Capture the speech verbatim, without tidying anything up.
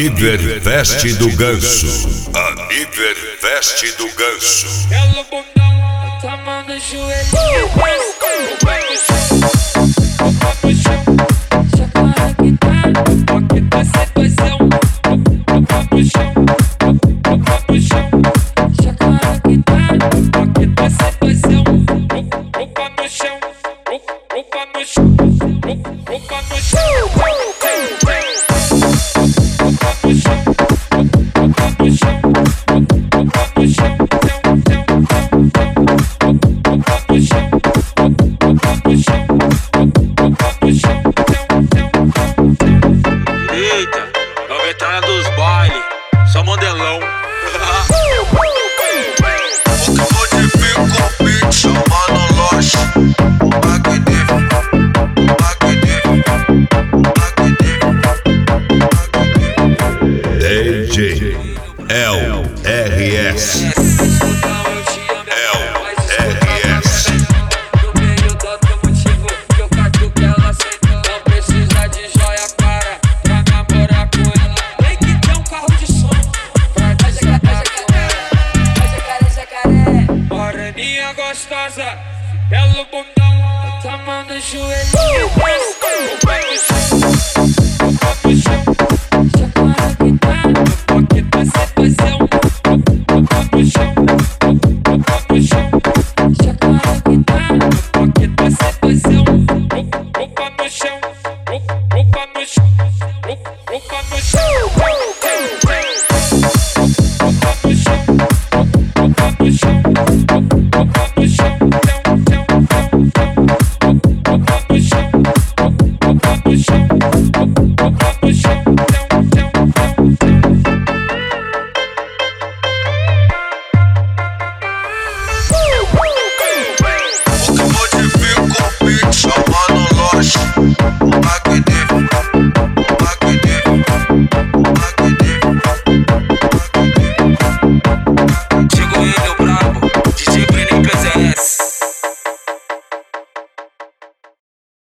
Aniverfest do Ganso. Aniverfest do Ganso. Ela bundão, tá mão no joelho. Vai pro chão, vai pro chão. Chacoalha que tá, aqui tá situação. Vai pro chão, vai pro chão. Chacoalha que tá, aqui tá situação. Opa no chão, opa no chão, opa no chão. Eita, novetada dos bailes, só modelão. Modifica o beat, chamando loja. O Magnífico, o Magnífico, o Magnífico. D J L R S. Gostosa, belo bundão, tá mão no joelho. Vai pro chão, vai pro chão, chacoalha que tá.